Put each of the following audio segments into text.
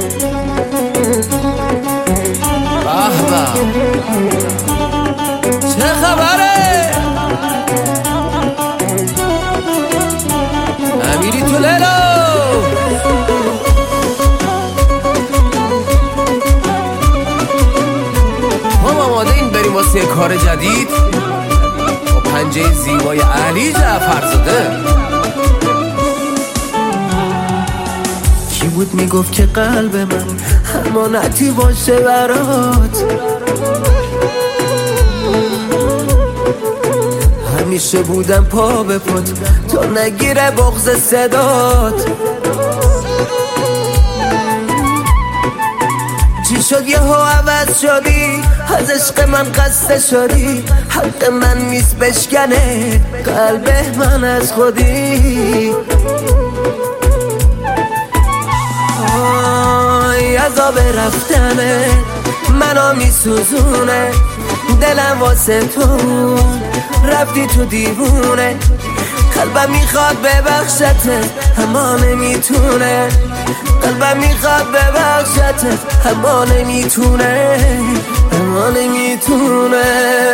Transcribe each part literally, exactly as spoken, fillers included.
چه خبره؟ امیری تو لیلا ما آماده این بریم واسه کار جدید با پنجه زیبای علی جعفرزاده. کی بود میگفت که قلب من امانتی باشه برات؟ همیشه بودم پا به پات تا نگیره بغض صدات. چی شد یهو عوض شدی؟ از عشق من قصد شدی؟ حق من نیست بشکنه قلب من از خودی. آی عذاب رفتنه منو میسوزونه، دلم واسه تو رفتی تو دیوونه. قلبم میخواد ببخشته اما نمیتونه، قلبم میخواد ببخشته اما نمیتونه، اما نمیتونه.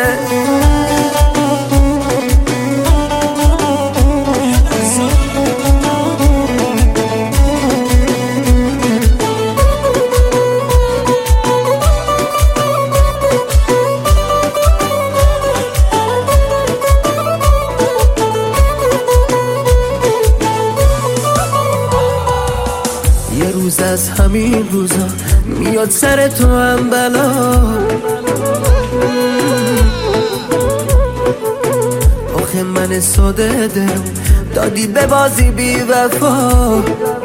یه روز از همین روزا میاد سر تو هم بلا، آخه من ساده دلم دادی به بازی بی وفا.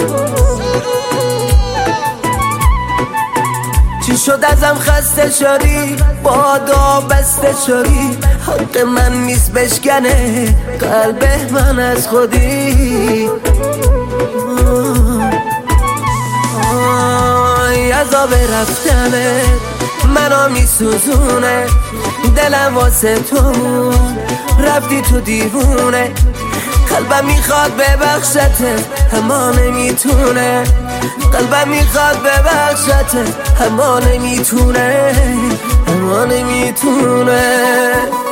چی شد ازم خسته شدی؟ بادا بسته شدی؟ حق من نیست بشکنه قلب من از خودی. عذاب رفتنه منو میسوزونه، دلم واسه تو رفتی تو دیوونه. قلبم میخواد ببخشته اما نمیتونه، قلبم میخواد ببخشته اما نمیتونه، اما نمیتونه.